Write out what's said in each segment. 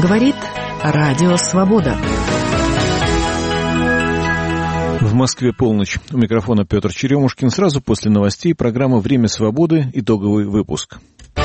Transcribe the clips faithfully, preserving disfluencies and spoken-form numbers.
Говорит Радио Свобода. В Москве полночь. У микрофона Петр Черемушкин. Сразу после новостей программа «Время свободы». Итоговый выпуск.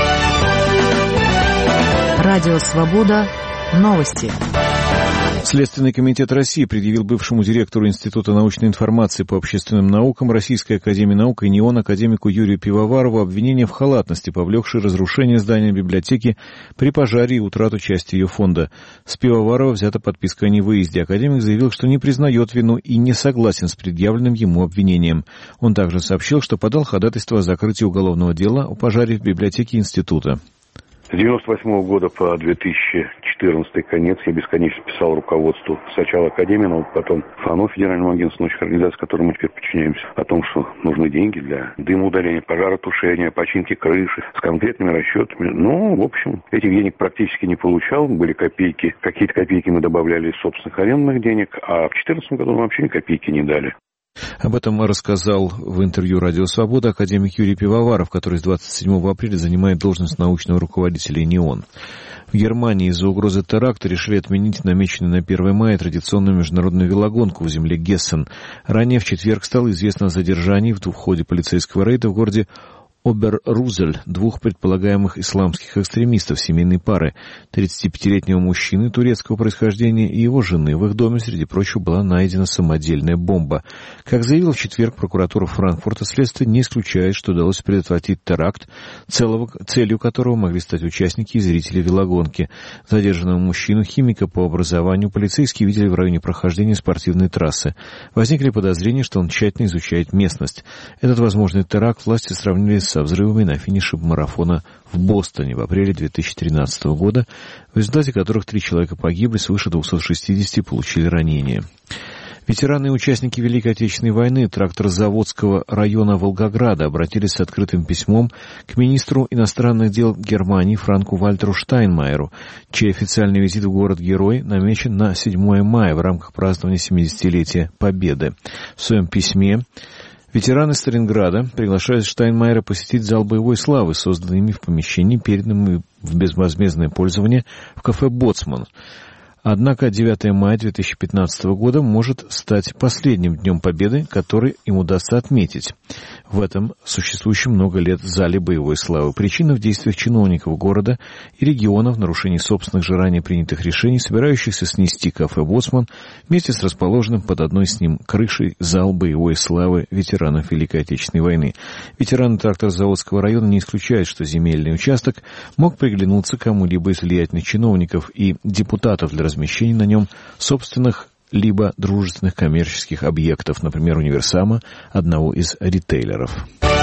Радио Свобода. Новости. Следственный комитет России предъявил бывшему директору Института научной информации по общественным наукам Российской академии наук и НИОН академику Юрию Пивоварову обвинение в халатности, повлекшее разрушение здания библиотеки при пожаре и утрату части ее фонда. С Пивоварова взята подписка о невыезде. Академик заявил, что не признает вину и не согласен с предъявленным ему обвинением. Он также сообщил, что подал ходатайство о закрытии уголовного дела о пожаре в библиотеке института. С девяносто восьмого года по две тысячи четырнадцатый конец я бесконечно писал руководству сначала Академии наук, потом ФАНО, Федеральному агентству научных организаций, которым мы теперь подчиняемся, о том, что нужны деньги для дымоудаления, пожаротушения, починки крыши, с конкретными расчетами. Ну, в общем, этих денег практически не получал. Были копейки, какие-то копейки мы добавляли из собственных арендных денег, а в две тысячи четырнадцатом году вообще ни копейки не дали. Об этом рассказал в интервью «Радио Свобода» академик Юрий Пивоваров, который с двадцать седьмого апреля занимает должность научного руководителя НИОН. В Германии из-за угрозы теракта решили отменить намеченную на первое мая традиционную международную велогонку в земле Гессен. Ранее в четверг стало известно о задержании в ходе полицейского рейда в городе Обер-Рузель двух предполагаемых исламских экстремистов семейной пары, тридцатипятилетнего мужчины турецкого происхождения и его жены. В их доме, среди прочего, была найдена самодельная бомба. Как заявила в четверг прокуратура Франкфурта, следствие не исключает, что удалось предотвратить теракт, целого, целью которого могли стать участники и зрители велогонки. Задержанного мужчину, химика по образованию, полицейские видели в районе прохождения спортивной трассы. Возникли подозрения, что он тщательно изучает местность. Этот возможный теракт власти сравнили с со взрывами на финише марафона в Бостоне в апреле две тысячи тринадцатого года, в результате которых три человека погибли, свыше двухсот шестидесяти получили ранения. Ветераны и участники Великой Отечественной войны тракторозаводского района Волгограда обратились с открытым письмом к министру иностранных дел Германии Франку Вальтеру Штайнмайеру, чей официальный визит в город-герой намечен на седьмое мая в рамках празднования семидесятилетия Победы. В своем письме ветераны Сталинграда приглашают Штайнмайера посетить зал боевой славы, созданный ими в помещении, переданном в безвозмездное пользование в кафе «Боцман». Однако девятое мая две тысячи пятнадцатого года может стать последним днем Победы, который им удастся отметить в этом существующем много лет зале боевой славы. Причина в действиях чиновников города и региона в нарушении собственных же ранее принятых решений, собирающихся снести кафе «Боцман» вместе с расположенным под одной с ним крышей зал боевой славы ветеранов Великой Отечественной войны. Ветераны тракторозаводского района не исключают, что земельный участок мог приглянуться кому-либо из влиятельных чиновников и депутатов для размещения на нем собственных либо дружественных коммерческих объектов, например, универсама, одного из ритейлеров.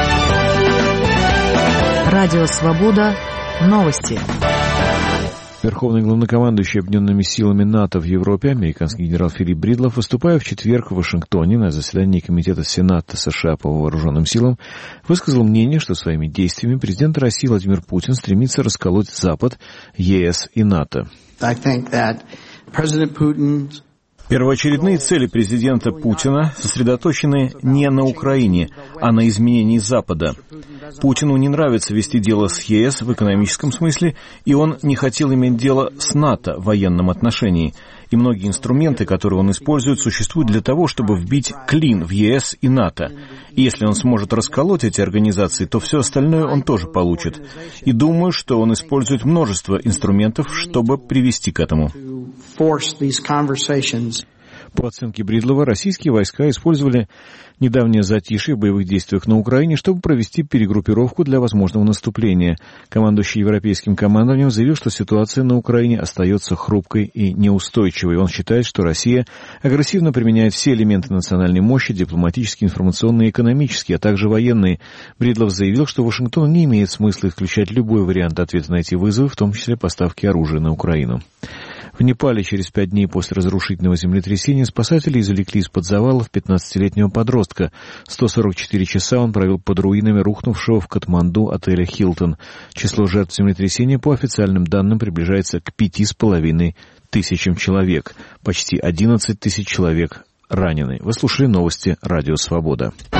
Радио Свобода. Новости. Верховный главнокомандующий Объединенными силами НАТО в Европе, американский генерал Филипп Бридлов, выступая в четверг в Вашингтоне на заседании Комитета Сената США по вооруженным силам, высказал мнение, что своими действиями президент России Владимир Путин стремится расколоть Запад, ЕС и НАТО. Первоочередные цели президента Путина сосредоточены не на Украине, а на изменении Запада. Путину не нравится вести дело с ЕС в экономическом смысле, и он не хотел иметь дело с НАТО в военном отношении. И многие инструменты, которые он использует, существуют для того, чтобы вбить клин в ЕС и НАТО. И если он сможет расколоть эти организации, то все остальное он тоже получит. И думаю, что он использует множество инструментов, чтобы привести к этому. По оценке Бридлова, российские войска использовали недавнее затишье в боевых действиях на Украине, чтобы провести перегруппировку для возможного наступления. Командующий европейским командованием заявил, что ситуация на Украине остается хрупкой и неустойчивой. Он считает, что Россия агрессивно применяет все элементы национальной мощи, дипломатические, информационные, экономические, а также военные. Бридлов заявил, что Вашингтону не имеет смысла исключать любой вариант ответа на эти вызовы, в том числе поставки оружия на Украину. В Непале через пять дней после разрушительного землетрясения спасатели извлекли из-под завалов пятнадцатилетнего подростка. сто сорок четыре часа он провел под руинами рухнувшего в Катманду отеля «Хилтон». Число жертв землетрясения, по официальным данным, приближается к пяти с половиной тысячам человек. Почти одиннадцать тысяч человек ранены. Вы слушали новости «Радио Свобода».